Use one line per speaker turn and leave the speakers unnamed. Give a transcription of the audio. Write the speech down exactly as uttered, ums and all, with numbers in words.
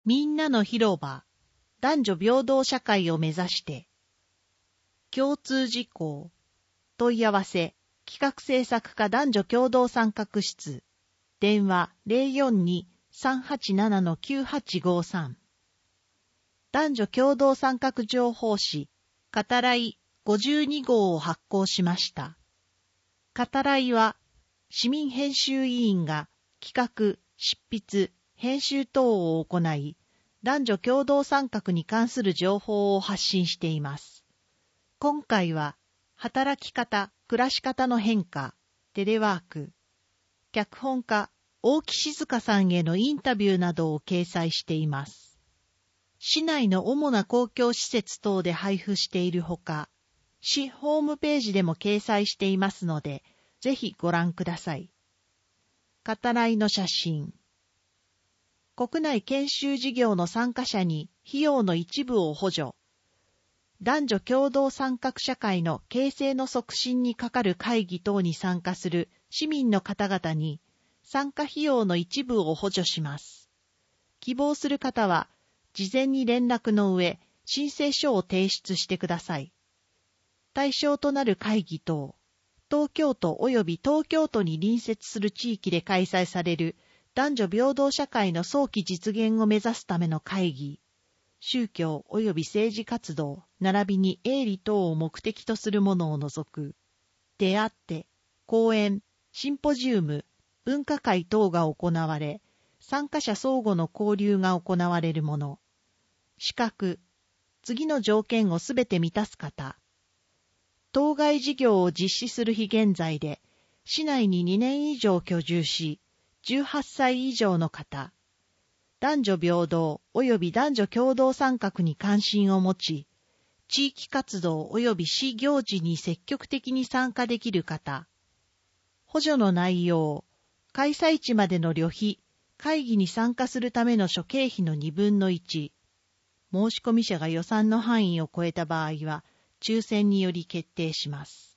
みんなの広場、男女平等社会を目指して。共通事項、問い合わせ、企画制作課男女共同参画室、電話 ゼロよんに さんはちなな きゅうはちごさん。男女共同参画情報誌、カタライごじゅうにごうを発行しました。カタライは、市民編集委員が企画、執筆、編集等を行い、男女共同参画に関する情報を発信しています。今回は、働き方、暮らし方の変化、テレワーク、脚本家、大木静香さんへのインタビューなどを掲載しています。市内の主な公共施設等で配布しているほか、市ホームページでも掲載していますので、ぜひご覧ください。カタライの写真。国内研修事業の参加者に費用の一部を補助。男女共同参画社会の形成の促進にかかる会議等に参加する市民の方々に参加費用の一部を補助します。希望する方は事前に連絡の上、申請書を提出してください。対象となる会議等、東京都及び東京都に隣接する地域で開催される男女平等社会の早期実現を目指すための会議、宗教及び政治活動、並びに営利等を目的とするものを除く、出会って、講演、シンポジウム、分科会等が行われ、参加者相互の交流が行われるもの、資格、次の条件をすべて満たす方、当該事業を実施する日現在で、市内ににねん以上居住し、じゅうはっさい以上の方、男女平等及び男女共同参画に関心を持ち、地域活動及び市行事に積極的に参加できる方、補助の内容、開催地までの旅費、会議に参加するための諸経費のにぶんのいち、申込者が予算の範囲を超えた場合は、抽選により決定します。